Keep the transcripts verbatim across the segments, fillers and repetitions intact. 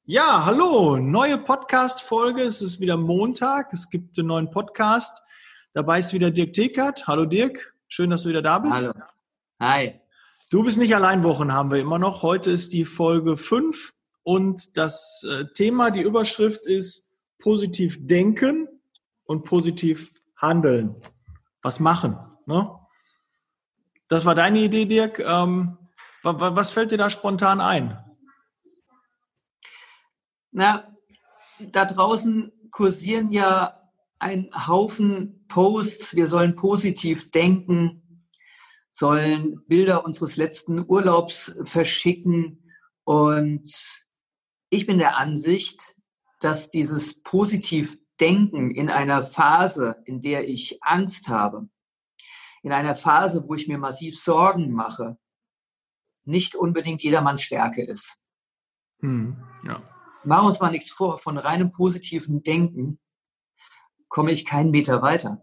Ja, hallo, neue Podcast-Folge. Es ist wieder Montag. Es gibt einen neuen Podcast. Dabei ist wieder Dirk Thekert. Hallo Dirk, schön, dass du wieder da bist. Hallo. Hi. Du bist nicht allein, Wochen haben wir immer noch. Heute ist die Folge fünf und das äh, Thema, die Überschrift ist positiv denken und positiv handeln. Was machen, ne? Das war deine Idee, Dirk. Ähm, was fällt dir da spontan ein? Na, da draußen kursieren ja ein Haufen Posts. Wir sollen positiv denken, sollen Bilder unseres letzten Urlaubs verschicken. Und ich bin der Ansicht, dass dieses positiv Denken in einer Phase, in der ich Angst habe, in einer Phase, wo ich mir massiv Sorgen mache, nicht unbedingt jedermanns Stärke ist. Hm, ja. Machen wir uns mal nichts vor, von reinem positiven Denken komme ich keinen Meter weiter.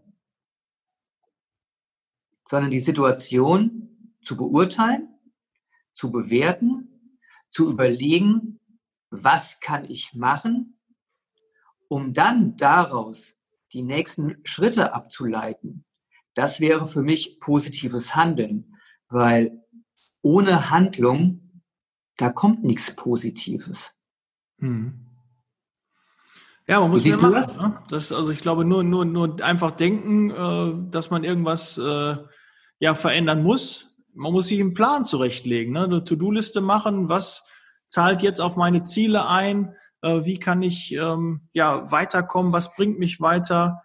Sondern die Situation zu beurteilen, zu bewerten, zu überlegen, was kann ich machen, um dann daraus die nächsten Schritte abzuleiten. Das wäre für mich positives Handeln, weil ohne Handlung, da kommt nichts Positives. Hm. Ja, man muss ja machen. Das? Ne? Das, also ich glaube, nur, nur, nur einfach denken, äh, dass man irgendwas äh, ja, verändern muss. Man muss sich einen Plan zurechtlegen, ne? Eine To-Do-Liste machen, was zahlt jetzt auf meine Ziele ein, äh, wie kann ich ähm, ja, weiterkommen, was bringt mich weiter.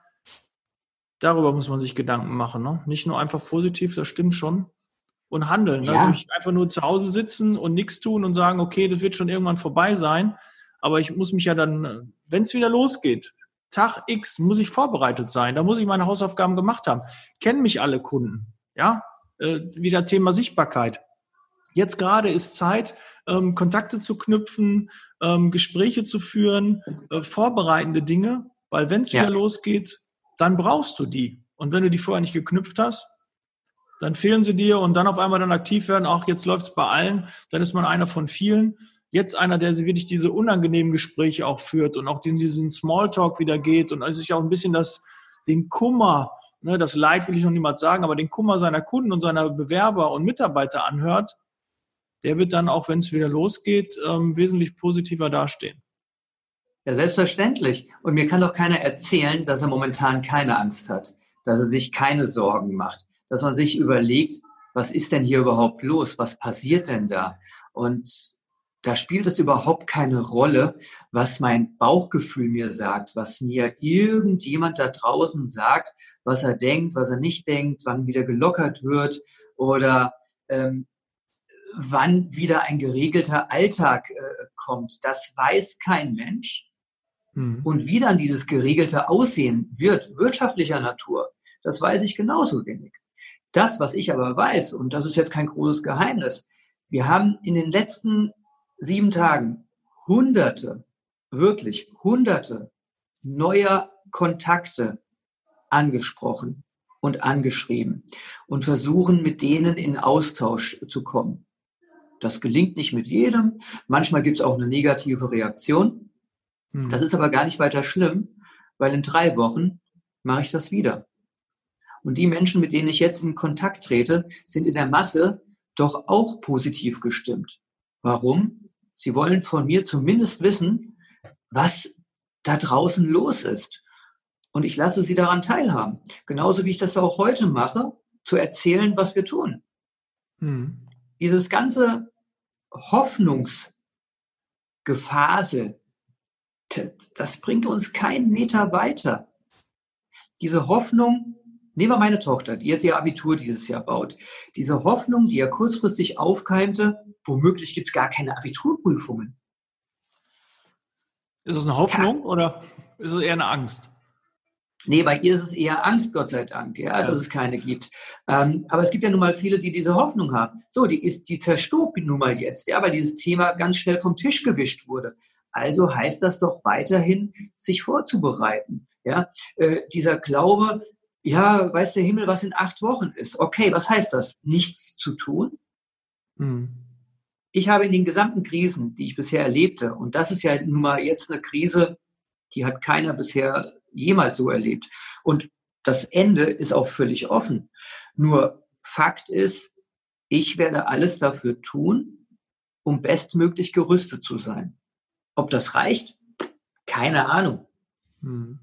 Darüber muss man sich Gedanken machen. Ne? Nicht nur einfach positiv, das stimmt schon. Und handeln. Ja. Also nicht einfach nur zu Hause sitzen und nichts tun und sagen, okay, das wird schon irgendwann vorbei sein. Aber ich muss mich ja dann, wenn es wieder losgeht, Tag X muss ich vorbereitet sein. Da muss ich meine Hausaufgaben gemacht haben. Kennen mich alle Kunden. Ja, äh, wieder Thema Sichtbarkeit. Jetzt gerade ist Zeit, ähm, Kontakte zu knüpfen, ähm, Gespräche zu führen, äh, vorbereitende Dinge. Weil wenn es wieder ja. losgeht, dann brauchst du die. Und wenn du die vorher nicht geknüpft hast, dann fehlen sie dir und dann auf einmal dann aktiv werden. Auch jetzt läuft es bei allen. Dann ist man einer von vielen. Jetzt einer, der wirklich diese unangenehmen Gespräche auch führt und auch in diesen Smalltalk wieder geht und sich auch ein bisschen das, den Kummer, ne, das Leid will ich noch niemals sagen, aber den Kummer seiner Kunden und seiner Bewerber und Mitarbeiter anhört, der wird dann auch, wenn es wieder losgeht, ähm, wesentlich positiver dastehen. Ja, selbstverständlich. Und mir kann doch keiner erzählen, dass er momentan keine Angst hat, dass er sich keine Sorgen macht, dass man sich überlegt, was ist denn hier überhaupt los? Was passiert denn da? Und da spielt es überhaupt keine Rolle, was mein Bauchgefühl mir sagt, was mir irgendjemand da draußen sagt, was er denkt, was er nicht denkt, wann wieder gelockert wird oder ähm, wann wieder ein geregelter Alltag äh, kommt. Das weiß kein Mensch. Mhm. Und wie dann dieses geregelte Aussehen wird, wirtschaftlicher Natur, das weiß ich genauso wenig. Das, was ich aber weiß, und das ist jetzt kein großes Geheimnis, wir haben in den letzten sieben Tagen hunderte, wirklich hunderte neuer Kontakte angesprochen und angeschrieben und versuchen, mit denen in Austausch zu kommen. Das gelingt nicht mit jedem. Manchmal gibt es auch eine negative Reaktion. Hm. Das ist aber gar nicht weiter schlimm, weil in drei Wochen mache ich das wieder. Und die Menschen, mit denen ich jetzt in Kontakt trete, sind in der Masse doch auch positiv gestimmt. Warum? Sie wollen von mir zumindest wissen, was da draußen los ist. Und ich lasse sie daran teilhaben. Genauso wie ich das auch heute mache, zu erzählen, was wir tun. Hm. Dieses ganze Hoffnungsgefasel, das bringt uns keinen Meter weiter. Diese Hoffnung, nehmen wir meine Tochter, die jetzt ihr Abitur dieses Jahr baut. Diese Hoffnung, die ja kurzfristig aufkeimte, womöglich gibt es gar keine Abiturprüfungen. Ist es eine Hoffnung ja. oder ist es eher eine Angst? Nee, bei ihr ist es eher Angst, Gott sei Dank, ja, ja. dass es keine gibt. Ähm, aber es gibt ja nun mal viele, die diese Hoffnung haben. So, die ist, die zerstobt nun mal jetzt, ja, weil dieses Thema ganz schnell vom Tisch gewischt wurde. Also heißt das doch weiterhin, sich vorzubereiten. Ja, äh, dieser Glaube, ja, weiß der Himmel, was in acht Wochen ist. Okay, was heißt das? Nichts zu tun? Hm. ich habe in den gesamten Krisen, die ich bisher erlebte, und das ist ja nun mal jetzt eine Krise, die hat keiner bisher jemals so erlebt. Und das Ende ist auch völlig offen. Nur Fakt ist, ich werde alles dafür tun, um bestmöglich gerüstet zu sein. Ob das reicht? Keine Ahnung. Hm.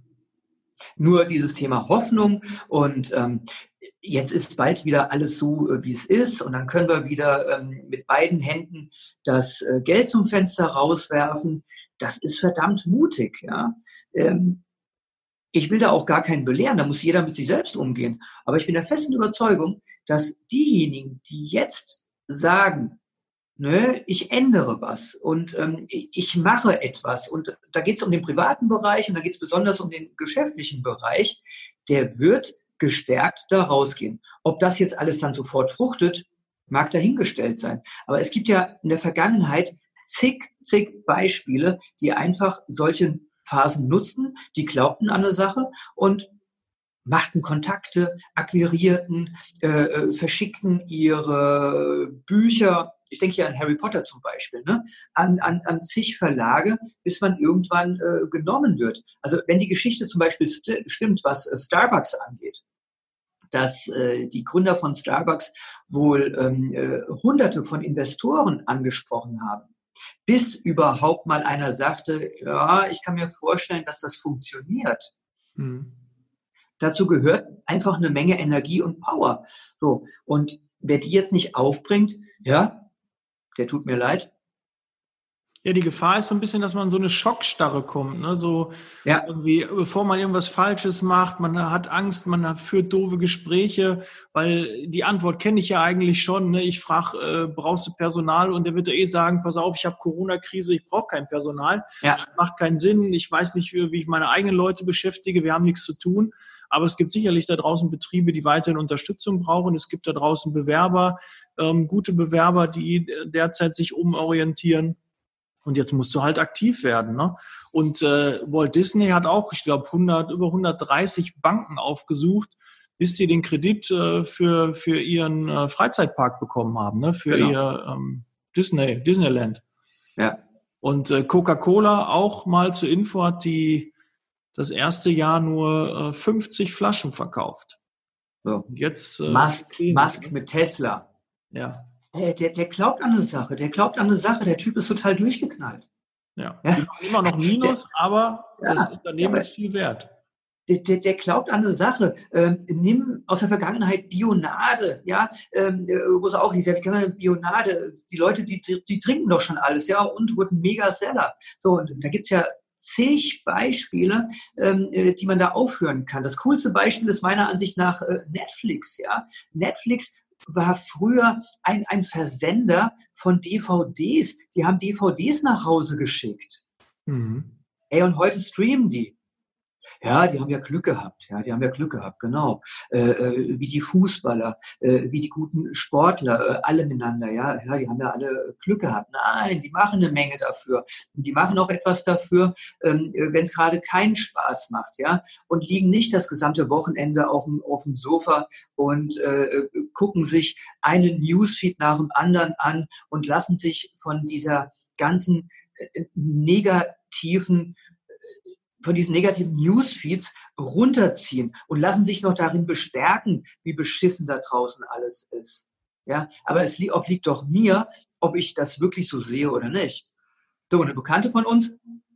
Nur dieses Thema Hoffnung und ähm, jetzt ist bald wieder alles so, äh, wie es ist und dann können wir wieder ähm, mit beiden Händen das äh, Geld zum Fenster rauswerfen. Das ist verdammt mutig. Ja? Ähm, ich will da auch gar keinen belehren, da muss jeder mit sich selbst umgehen. Aber ich bin der festen Überzeugung, dass diejenigen, die jetzt sagen, ne, ich ändere was und ähm, ich mache etwas und da geht es um den privaten Bereich und da geht es besonders um den geschäftlichen Bereich, der wird gestärkt da rausgehen. Ob das jetzt alles dann sofort fruchtet, mag dahingestellt sein. Aber es gibt ja in der Vergangenheit zig, zig Beispiele, die einfach solche Phasen nutzten, die glaubten an eine Sache und machten Kontakte, akquirierten, äh, verschickten ihre Bücher, ich denke hier an Harry Potter zum Beispiel, ne? an, an, an zig Verlage, bis man irgendwann äh, genommen wird. Also wenn die Geschichte zum Beispiel st- stimmt, was äh, Starbucks angeht, dass äh, die Gründer von Starbucks wohl ähm, äh, Hunderte von Investoren angesprochen haben, bis überhaupt mal einer sagte, ja, ich kann mir vorstellen, dass das funktioniert. Mhm. Dazu gehört einfach eine Menge Energie und Power. So. Und wer die jetzt nicht aufbringt, ja, der tut mir leid. Ja, die Gefahr ist so ein bisschen, dass man in so eine Schockstarre kommt, ne? So ja. Irgendwie, bevor man irgendwas Falsches macht, man hat Angst, man führt doofe Gespräche, weil die Antwort kenne ich ja eigentlich schon. Ne? Ich frage, äh, brauchst du Personal? Und der wird eh sagen, pass auf, ich habe Corona-Krise, ich brauche kein Personal. Ja. Das macht keinen Sinn. Ich weiß nicht, wie, wie ich meine eigenen Leute beschäftige. Wir haben nichts zu tun. Aber es gibt sicherlich da draußen Betriebe, die weiterhin Unterstützung brauchen. Es gibt da draußen Bewerber, ähm, gute Bewerber, die derzeit sich umorientieren. Und jetzt musst du halt aktiv werden, ne? Und äh, Walt Disney hat auch, ich glaube, hundert, über hundertdreißig Banken aufgesucht, bis sie den Kredit äh, für für ihren äh, Freizeitpark bekommen haben, ne? Für genau. ihr ähm, Disney Disneyland. Ja. Und äh, Coca-Cola auch mal zur Info hat die das erste Jahr nur äh, fünfzig Flaschen verkauft. So. Jetzt äh, Musk, Musk mit Tesla. Ja. Hey, der, der glaubt an eine Sache, der glaubt an eine Sache, der Typ ist total durchgeknallt. Ja, ja. Die machen immer noch Minus, der, aber ja, das Unternehmen ja, ist viel wert. Der, der, der glaubt an eine Sache. Ähm, nimm aus der Vergangenheit Bionade, ja, ähm, wo es auch hieß, ja, wie kann man Bionade, die Leute, die, die, die trinken doch schon alles, ja, und wurden Mega-Seller. So, und da gibt es ja zig Beispiele, ähm, die man da aufführen kann. Das coolste Beispiel ist meiner Ansicht nach äh, Netflix, ja. Netflix war früher ein, ein Versender von D V Ds. Die haben D V Ds nach Hause geschickt. Mhm. Ey, und heute streamen die. Ja, die haben ja Glück gehabt. Ja, die haben ja Glück gehabt, genau. Äh, äh, wie die Fußballer, äh, wie die guten Sportler, äh, alle miteinander. Ja, ja, die haben ja alle Glück gehabt. Nein, die machen eine Menge dafür. Und die machen auch etwas dafür, ähm, wenn es gerade keinen Spaß macht. Ja, und liegen nicht das gesamte Wochenende auf dem, auf dem Sofa und äh, gucken sich einen Newsfeed nach dem anderen an und lassen sich von dieser ganzen äh, negativen von diesen negativen Newsfeeds runterziehen und lassen sich noch darin bestärken, wie beschissen da draußen alles ist. Ja, aber es obliegt doch mir, ob ich das wirklich so sehe oder nicht. So, eine Bekannte von uns,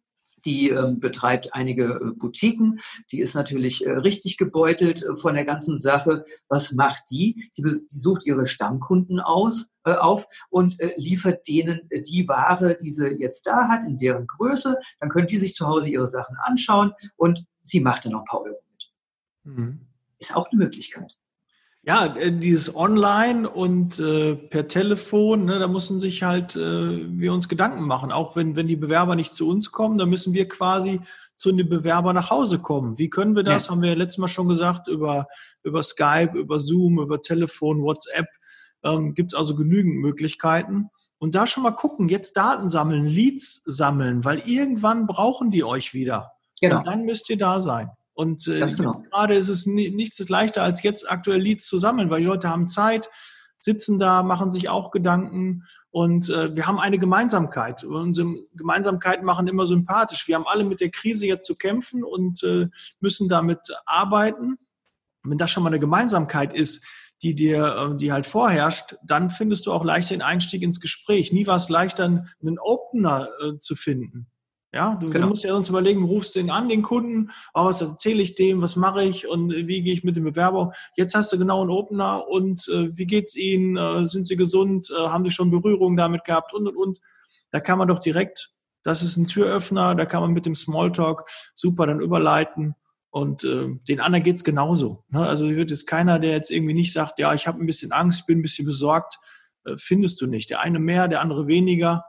die ähm, betreibt einige äh, Boutiquen, die ist natürlich äh, richtig gebeutelt äh, von der ganzen Sache. Was macht die? Die, die sucht ihre Stammkunden aus, äh, auf und äh, liefert denen äh, die Ware, die sie jetzt da hat, in deren Größe. Dann können die sich zu Hause ihre Sachen anschauen und sie macht dann noch ein paar Euro mit. Mhm. Ist auch eine Möglichkeit. Ja, dieses Online und äh, per Telefon, ne, da müssen sich halt äh, wir uns Gedanken machen. Auch wenn wenn die Bewerber nicht zu uns kommen, dann müssen wir quasi zu den Bewerbern nach Hause kommen. Wie können wir das? Ja. Haben wir ja letztes Mal schon gesagt, über über Skype, über Zoom, über Telefon, WhatsApp. Ähm, gibt es also genügend Möglichkeiten. Und da schon mal gucken, jetzt Daten sammeln, Leads sammeln, weil irgendwann brauchen die euch wieder. Genau. Und dann müsst ihr da sein. Und äh, genau. Gerade ist es ni- nichts leichter, als jetzt aktuell Leads zu sammeln, weil die Leute haben Zeit, sitzen da, machen sich auch Gedanken Und äh, wir haben eine Gemeinsamkeit. Unsere Gemeinsamkeiten machen immer sympathisch. Wir haben alle mit der Krise jetzt zu kämpfen und äh, müssen damit arbeiten. Wenn das schon mal eine Gemeinsamkeit ist, die dir, die halt vorherrscht, dann findest du auch leichter den Einstieg ins Gespräch. Nie war es leichter, einen Opener äh, zu finden. Ja, du, genau. du musst ja sonst überlegen, rufst du den an, den Kunden, oh, was erzähle ich dem, was mache ich und wie gehe ich mit dem Bewerber. Jetzt hast du genau einen Opener und äh, wie geht's ihnen, äh, sind sie gesund, äh, haben sie schon Berührung damit gehabt und, und, und. Da kann man doch direkt, das ist ein Türöffner, da kann man mit dem Smalltalk super dann überleiten und äh, den anderen geht's genauso. Ne? Also wird jetzt keiner, der jetzt irgendwie nicht sagt, ja, ich habe ein bisschen Angst, ich bin ein bisschen besorgt, äh, findest du nicht. Der eine mehr, der andere weniger.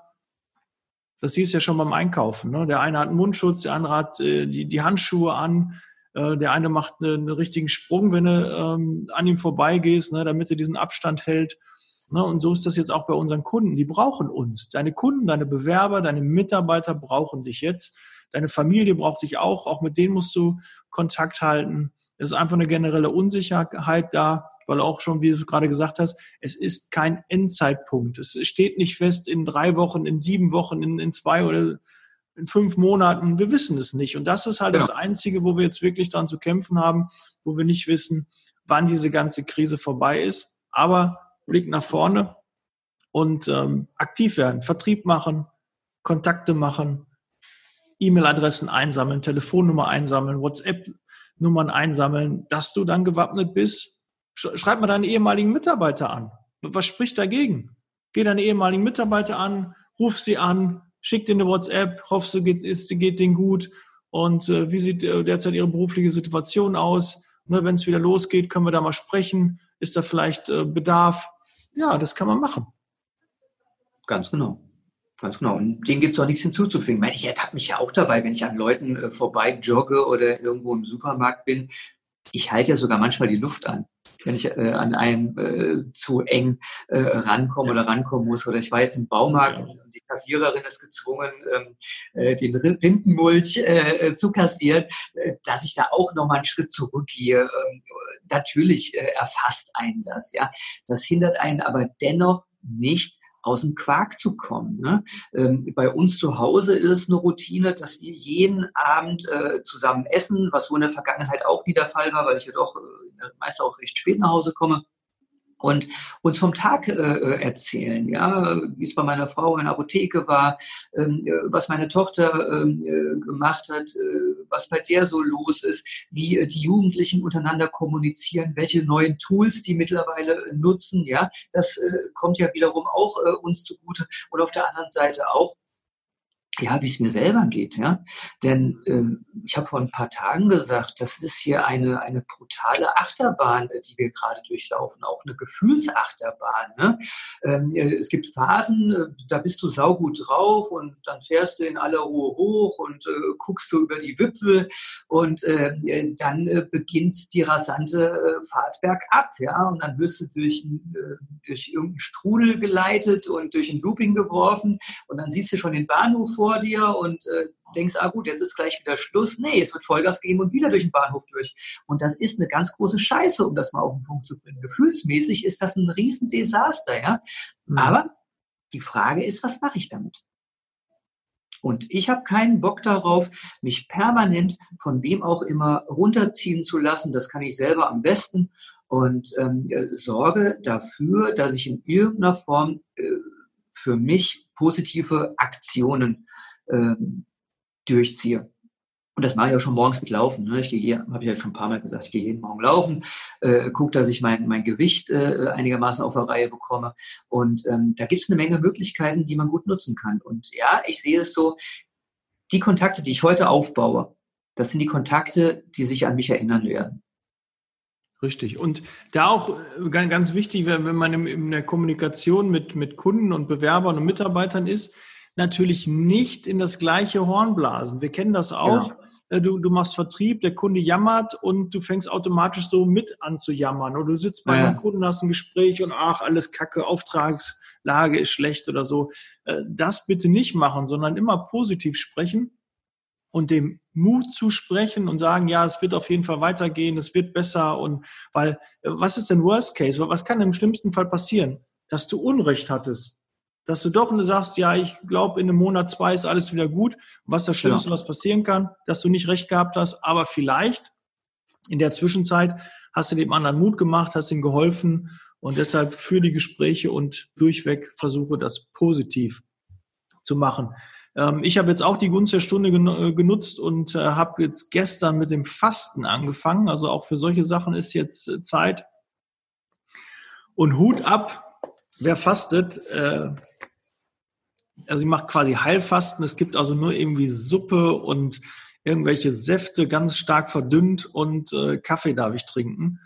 Das siehst du ja schon beim Einkaufen. Ne? Der eine hat einen Mundschutz, der andere hat äh, die, die Handschuhe an. Äh, der eine macht eine, einen richtigen Sprung, wenn du ähm, an ihm vorbeigehst, ne? Damit er diesen Abstand hält. Ne? Und so ist das jetzt auch bei unseren Kunden. Die brauchen uns. Deine Kunden, deine Bewerber, deine Mitarbeiter brauchen dich jetzt. Deine Familie braucht dich auch. Auch mit denen musst du Kontakt halten. Es ist einfach eine generelle Unsicherheit da. Weil auch schon, wie du gerade gesagt hast, es ist kein Endzeitpunkt. Es steht nicht fest in drei Wochen, in sieben Wochen, in, in zwei oder in fünf Monaten. Wir wissen es nicht. Und das ist halt ja. das Einzige, wo wir jetzt wirklich dran zu kämpfen haben, wo wir nicht wissen, wann diese ganze Krise vorbei ist. Aber Blick nach vorne und ähm, aktiv werden, Vertrieb machen, Kontakte machen, E-Mail-Adressen einsammeln, Telefonnummer einsammeln, WhatsApp-Nummern einsammeln, dass du dann gewappnet bist. Schreib mal deinen ehemaligen Mitarbeiter an. Was spricht dagegen? Geh deine ehemaligen Mitarbeiter an, ruf sie an, schick dir eine WhatsApp, hoffst du, geht, ist, geht denen gut und äh, wie sieht äh, derzeit ihre berufliche Situation aus? Ne, wenn es wieder losgeht, können wir da mal sprechen. Ist da vielleicht äh, Bedarf? Ja, das kann man machen. Ganz genau. Ganz genau. Und denen gibt es auch nichts hinzuzufügen. Ich meine, ich ertappe mich ja auch dabei, wenn ich an Leuten äh, vorbei jogge oder irgendwo im Supermarkt bin. Ich halte ja sogar manchmal die Luft an, wenn ich äh, an einen äh, zu eng äh, rankomme oder rankommen muss. Oder ich war jetzt im Baumarkt und die Kassiererin ist gezwungen, ähm, äh, den Rindenmulch äh, zu kassieren, äh, dass ich da auch nochmal einen Schritt zurückgehe. Ähm, natürlich äh, erfasst einen das. Ja, das hindert einen aber dennoch nicht, aus dem Quark zu kommen. Ne? Ähm, bei uns zu Hause ist es eine Routine, dass wir jeden Abend äh, zusammen essen, was so in der Vergangenheit auch wieder der Fall war, weil ich ja doch äh, meist auch recht spät nach Hause komme. Und uns vom Tag äh, erzählen, ja, wie es bei meiner Frau in der Apotheke war, ähm, was meine Tochter ähm, äh, gemacht hat, äh, was bei der so los ist, wie äh, die Jugendlichen untereinander kommunizieren, welche neuen Tools die mittlerweile nutzen, ja, das äh, kommt ja wiederum auch äh, uns zugute und auf der anderen Seite auch, ja, wie es mir selber geht, ja, denn ähm, ich habe vor ein paar Tagen gesagt, das ist hier eine eine brutale Achterbahn, die wir gerade durchlaufen, auch eine Gefühlsachterbahn, ne? Ähm, es gibt Phasen, da bist du saugut drauf und dann fährst du in aller Ruhe hoch und äh, guckst du über die Wipfel und äh, dann äh, beginnt die rasante äh, Fahrt bergab, ja, und dann wirst du durch äh, durch irgendeinen Strudel geleitet und durch ein Looping geworfen und dann siehst du schon den Bahnhof vor vor dir und äh, denkst, ah gut, jetzt ist gleich wieder Schluss. Nee, es wird Vollgas geben und wieder durch den Bahnhof durch. Und das ist eine ganz große Scheiße, um das mal auf den Punkt zu bringen. Gefühlsmäßig ist das ein Riesendesaster, ja. Mhm. Aber die Frage ist, was mache ich damit? Und ich habe keinen Bock darauf, mich permanent von wem auch immer runterziehen zu lassen. Das kann ich selber am besten und ähm, sorge dafür, dass ich in irgendeiner Form äh, für mich positive Aktionen ähm, durchziehe. Und das mache ich auch schon morgens mit Laufen. Ne? Ich gehe, habe ich ja schon ein paar Mal gesagt, ich gehe jeden Morgen laufen, äh, gucke, dass ich mein, mein Gewicht äh, einigermaßen auf der Reihe bekomme. Und ähm, da gibt es eine Menge Möglichkeiten, die man gut nutzen kann. Und ja, ich sehe es so, die Kontakte, die ich heute aufbaue, das sind die Kontakte, die sich an mich erinnern werden. Richtig. Und da auch ganz wichtig, wenn man in der Kommunikation mit, mit Kunden und Bewerbern und Mitarbeitern ist, natürlich nicht in das gleiche Horn blasen. Wir kennen das auch. Ja. Du, du machst Vertrieb, der Kunde jammert und du fängst automatisch so mit an zu jammern. Oder du sitzt bei ja. einem Kunden, hast ein Gespräch und ach, alles Kacke, Auftragslage ist schlecht oder so. Das bitte nicht machen, sondern immer positiv sprechen. Und dem Mut zu sprechen und sagen, ja, es wird auf jeden Fall weitergehen, es wird besser. Und weil, was ist denn Worst Case? Was kann im schlimmsten Fall passieren? Dass du Unrecht hattest. dass du doch sagst, ja, ich glaube, in einem Monat, zwei ist alles wieder gut. Was das Schlimmste, genau. was passieren kann, dass du nicht recht gehabt hast, aber vielleicht in der Zwischenzeit hast du dem anderen Mut gemacht, hast ihm geholfen und deshalb für die Gespräche und durchweg versuche das positiv zu machen. Ähm, ich habe jetzt auch die Gunst der Stunde genutzt und äh, habe jetzt gestern mit dem Fasten angefangen. Also auch für solche Sachen ist jetzt äh, Zeit. Und Hut ab, wer fastet, äh, also ich mache quasi Heilfasten. Es gibt also nur irgendwie Suppe und irgendwelche Säfte ganz stark verdünnt und äh, Kaffee darf ich trinken.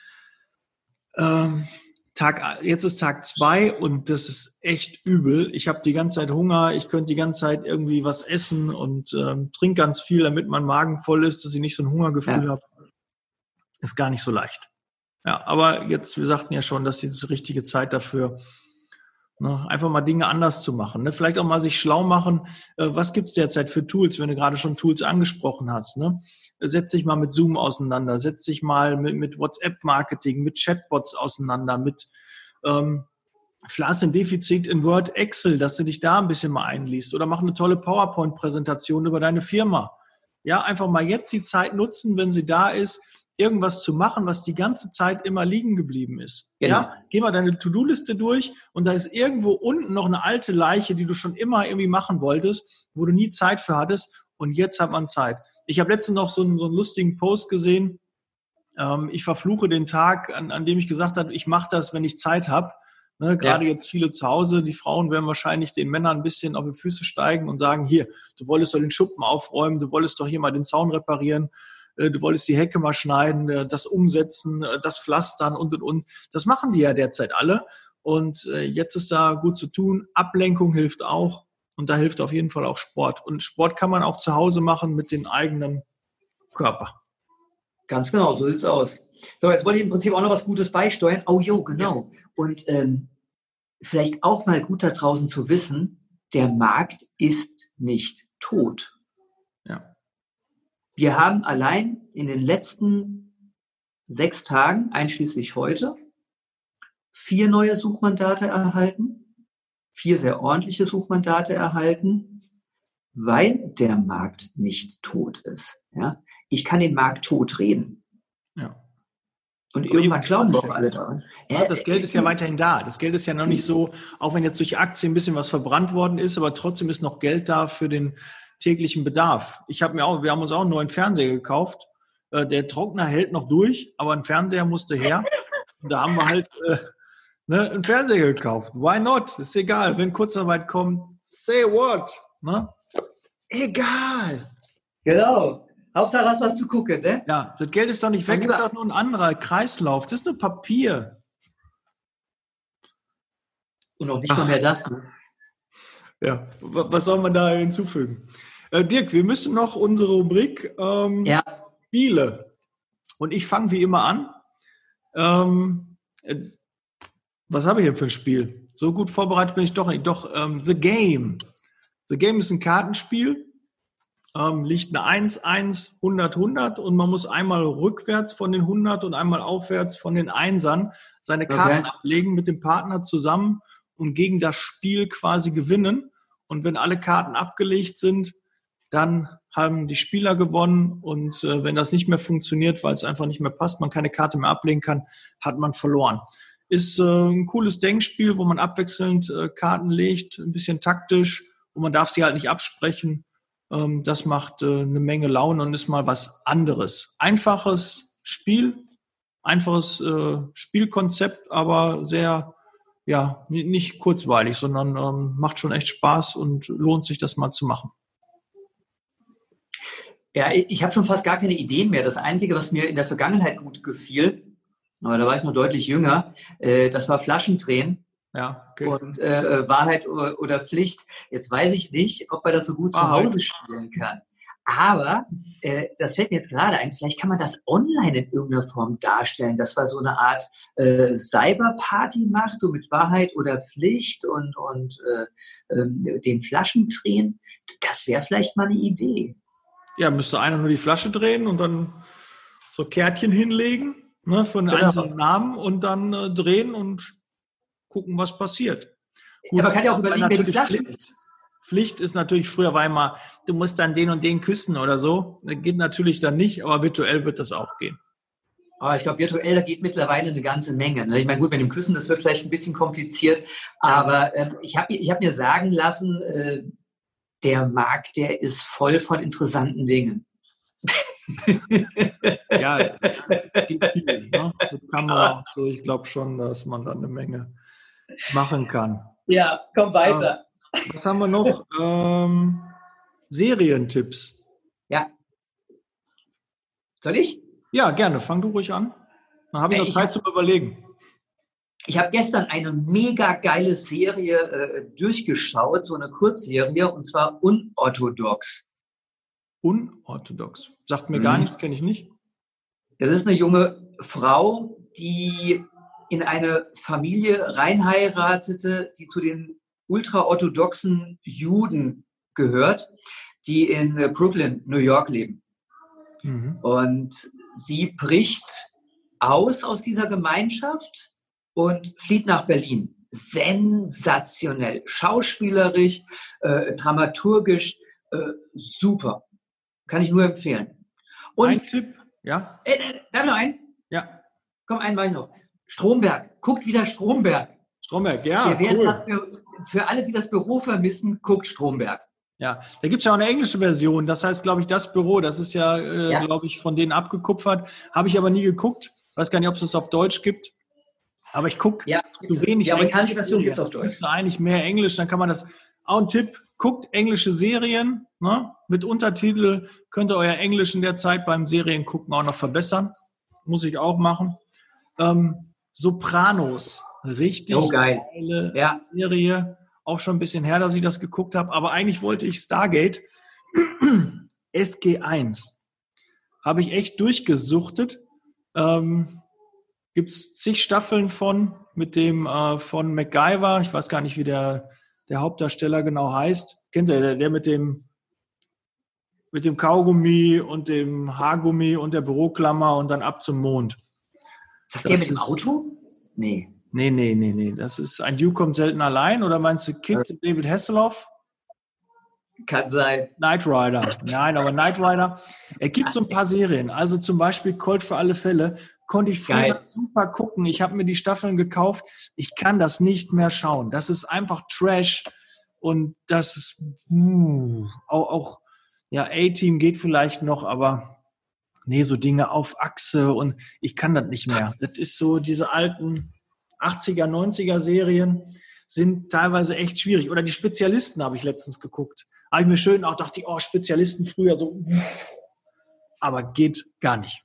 Ähm, Tag, jetzt ist Tag zwei und das ist echt übel. Ich habe die ganze Zeit Hunger, ich könnte die ganze Zeit irgendwie was essen und ähm, trinke ganz viel, damit mein Magen voll ist, dass ich nicht so ein Hungergefühl ja. habe. Ist gar nicht so leicht. Ja, aber jetzt, wir sagten ja schon, dass jetzt die richtige Zeit dafür, ne, einfach mal Dinge anders zu machen. Ne? Vielleicht auch mal sich schlau machen, äh, was gibt's derzeit für Tools, wenn du gerade schon Tools angesprochen hast. Ne? Setz dich mal mit Zoom auseinander, setz dich mal mit, mit WhatsApp-Marketing, mit Chatbots auseinander, mit ähm, Flas im Defizit in Word, Excel, dass du dich da ein bisschen mal einliest oder mach eine tolle PowerPoint-Präsentation über deine Firma. Ja, einfach mal jetzt die Zeit nutzen, wenn sie da ist, irgendwas zu machen, was die ganze Zeit immer liegen geblieben ist. Genau. Ja, geh mal deine To-Do-Liste durch und da ist irgendwo unten noch eine alte Leiche, die du schon immer irgendwie machen wolltest, wo du nie Zeit für hattest und jetzt hat man Zeit. Ich habe letztens noch so einen, so einen lustigen Post gesehen. Ähm, ich verfluche den Tag, an, an dem ich gesagt habe, ich mache das, wenn ich Zeit habe. Ne, gerade ja. jetzt viele zu Hause, die Frauen werden wahrscheinlich den Männern ein bisschen auf die Füße steigen und sagen, hier, du wolltest doch den Schuppen aufräumen, du wolltest doch hier mal den Zaun reparieren, äh, du wolltest die Hecke mal schneiden, äh, das umsetzen, äh, das pflastern und, und, und. Das machen die ja derzeit alle und äh, jetzt ist da gut zu tun. Ablenkung hilft auch und da hilft auf jeden Fall auch Sport. Und Sport kann man auch zu Hause machen mit dem eigenen Körper. Ganz genau, so sieht's aus. So, jetzt wollte ich im Prinzip auch noch was Gutes beisteuern. Oh jo, genau. Ja. Und ähm, vielleicht auch mal gut da draußen zu wissen, der Markt ist nicht tot. Ja. Wir haben allein in den letzten sechs Tagen, einschließlich heute, vier neue Suchmandate erhalten, vier sehr ordentliche Suchmandate erhalten, weil der Markt nicht tot ist. Ja? Ich kann den Markt tot reden. Ja. Und aber irgendwann glauben wir auch alle daran. Ja, das Geld ist ja weiterhin da. Das Geld ist ja noch nicht so, auch wenn jetzt durch Aktien ein bisschen was verbrannt worden ist, aber trotzdem ist noch Geld da für den täglichen Bedarf. Ich habe mir auch, wir haben uns auch einen neuen Fernseher gekauft. Der Trockner hält noch durch, aber ein Fernseher musste her. Und da haben wir halt äh, ne, einen Fernseher gekauft. Why not? Ist egal. Wenn Kurzarbeit kommt, say what? Ne? Egal. Genau. Hauptsache hast was zu gucken, ne? Ja, das Geld ist doch nicht weg, das ist doch nur ein anderer Kreislauf. Das ist nur Papier. Und auch nicht Ach. mal mehr das. Ne? Ja, was soll man da hinzufügen? Äh, Dirk, wir müssen noch unsere Rubrik ähm, ja. Spiele. Und ich fange wie immer an. Ähm, äh, was habe ich hier für ein Spiel? So gut vorbereitet bin ich doch nicht. Doch, ähm, The Game. The Game ist ein Kartenspiel. Ähm, liegt eine eins, eins, hundert, hundert und man muss einmal rückwärts von den hundert und einmal aufwärts von den Einsern seine Karten okay. ablegen mit dem Partner zusammen und gegen das Spiel quasi gewinnen. Und wenn alle Karten abgelegt sind, dann haben die Spieler gewonnen und äh, wenn das nicht mehr funktioniert, weil es einfach nicht mehr passt, man keine Karte mehr ablegen kann, hat man verloren. Ist äh, ein cooles Denkspiel, wo man abwechselnd äh, Karten legt, ein bisschen taktisch und man darf sie halt nicht absprechen. Das macht äh, eine Menge Laune und ist mal was anderes. Einfaches Spiel, einfaches äh, Spielkonzept, aber sehr, ja, nicht kurzweilig, sondern ähm, macht schon echt Spaß und lohnt sich, das mal zu machen. Ja, ich habe schon fast gar keine Ideen mehr. Das Einzige, was mir in der Vergangenheit gut gefiel, aber da war ich noch deutlich jünger, äh, das war Flaschendrehen. Ja, okay. Und äh, Wahrheit oder, oder Pflicht. Jetzt weiß ich nicht, ob man das so gut Wahrheit. zu Hause spielen kann. Aber äh, das fällt mir jetzt gerade ein, vielleicht kann man das online in irgendeiner Form darstellen, dass man so eine Art äh, Cyberparty macht, so mit Wahrheit oder Pflicht und, und äh, äh, den Flaschendrehen. Das wäre vielleicht mal eine Idee. Ja, müsste einer nur die Flasche drehen und dann so Kärtchen hinlegen, ne, von den genau. einzelnen Namen und dann äh, drehen und gucken, was passiert. Gut, aber man kann ja auch überlegen, wer die Flasche ist. Pflicht ist natürlich, früher war immer, du musst dann den und den küssen oder so. Das geht natürlich dann nicht, aber virtuell wird das auch gehen. Oh, ich glaube, virtuell, da geht mittlerweile eine ganze Menge. Ne? Ich meine, gut, mit dem Küssen, das wird vielleicht ein bisschen kompliziert, aber äh, ich habe ich hab mir sagen lassen, äh, der Markt, der ist voll von interessanten Dingen. Ja, es geht viel. Ne? Mit Kamera und so, ich glaube schon, dass man da eine Menge machen kann. Ja, komm weiter. Ja, was haben wir noch? Ähm, Serientipps. Ja. Soll ich? Ja, gerne. Fang du ruhig an. Dann habe ich noch ich Zeit hab, zum Überlegen. Ich habe gestern eine mega geile Serie äh, durchgeschaut, so eine Kurzserie, und zwar Unorthodox. Unorthodox? Sagt mir mhm. gar nichts, kenne ich nicht. Das ist eine junge Frau, die in eine Familie reinheiratete, die zu den ultraorthodoxen Juden gehört, die in Brooklyn, New York leben. Mhm. Und sie bricht aus aus dieser Gemeinschaft und flieht nach Berlin. Sensationell, schauspielerisch, äh, dramaturgisch, äh, super. Kann ich nur empfehlen. Und ein Tipp, ja? Äh, äh, darf noch einen? Ja. Komm, einen mache ich noch. Stromberg. Guckt wieder Stromberg. Stromberg, ja, Wir cool. Das für, für alle, die das Büro vermissen, guckt Stromberg. Ja, da gibt es ja auch eine englische Version. Das heißt, glaube ich, das Büro, das ist ja, äh, ja. glaube ich, von denen abgekupfert. Habe ich aber nie geguckt. Weiß gar nicht, ob es das auf Deutsch gibt. Aber ich gucke ja, so wenig. Die amerikanische Version gibt es auf Deutsch. Ist eigentlich mehr Englisch, dann kann man das. Auch ein Tipp, guckt englische Serien, ne? Mit Untertitel. Könnt ihr euer Englisch in der Zeit beim Seriengucken auch noch verbessern. Muss ich auch machen. Ähm, Sopranos. Richtig oh, geil. geile ja. Serie. Auch schon ein bisschen her, dass ich das geguckt habe. Aber eigentlich wollte ich Stargate S G eins. Habe ich echt durchgesuchtet. Ähm, Gibt es zig Staffeln von, mit dem äh, von MacGyver. Ich weiß gar nicht, wie der, der Hauptdarsteller genau heißt. Kennt ihr, der, der mit dem mit dem Kaugummi und dem Haargummi und der Büroklammer und dann ab zum Mond. Ist das, das der mit dem Auto? Nee. Nee, nee, nee, nee. Das ist ein Duke kommt selten allein. Oder meinst du Kid, ja. David Hasselhoff? Kann sein. Knight Rider. Nein, aber Knight Rider. Er gibt so ein paar Serien. Also zum Beispiel Colt für alle Fälle. Konnte ich früher Geil. super gucken. Ich habe mir die Staffeln gekauft. Ich kann das nicht mehr schauen. Das ist einfach Trash. Und das ist mh, auch, auch ja, A-Team geht vielleicht noch, aber nee, so Dinge auf Achse und ich kann das nicht mehr. Das ist so, diese alten achtziger, neunziger Serien sind teilweise echt schwierig. Oder die Spezialisten habe ich letztens geguckt. Habe ich mir schön auch gedacht, oh, Spezialisten früher so, aber geht gar nicht.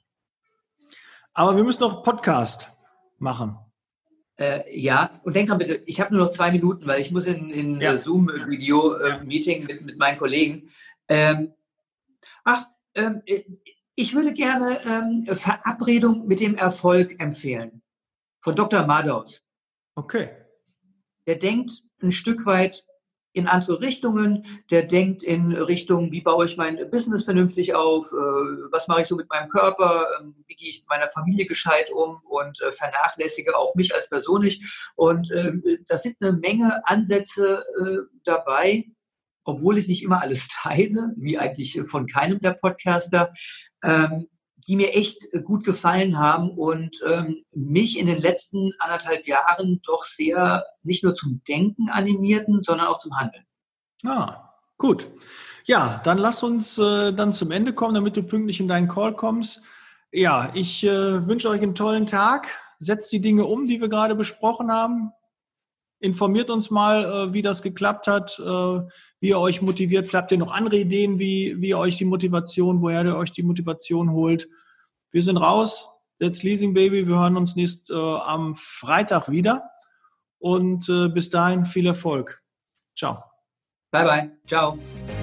Aber wir müssen noch Podcast machen. Äh, ja, und denk dran bitte, ich habe nur noch zwei Minuten, weil ich muss in, in ja. Zoom-Video-Meeting äh, mit, mit meinen Kollegen. Ähm, ach, ähm, ich würde gerne ähm, Verabredung mit dem Erfolg empfehlen. Von Doktor Madaus. Okay. Der denkt ein Stück weit in andere Richtungen. Der denkt in Richtung, wie baue ich mein Business vernünftig auf, äh, was mache ich so mit meinem Körper, äh, wie gehe ich mit meiner Familie gescheit um und äh, vernachlässige auch mich als Person nicht. Und äh, da sind eine Menge Ansätze äh, dabei, obwohl ich nicht immer alles teile, wie eigentlich von keinem der Podcaster, ähm, die mir echt gut gefallen haben und ähm, mich in den letzten anderthalb Jahren doch sehr nicht nur zum Denken animierten, sondern auch zum Handeln. Ah, gut. Ja, dann lass uns äh, dann zum Ende kommen, damit du pünktlich in deinen Call kommst. Ja, ich äh, wünsche euch einen tollen Tag. Setzt die Dinge um, die wir gerade besprochen haben. Informiert uns mal, äh, wie das geklappt hat, äh, wie ihr euch motiviert. Vielleicht habt ihr noch andere Ideen, wie, wie ihr euch die Motivation, woher ihr euch die Motivation holt. Wir sind raus. That's Leasing Baby. Wir hören uns nächst äh, am Freitag wieder. Und äh, bis dahin viel Erfolg. Ciao. Bye, bye. Ciao.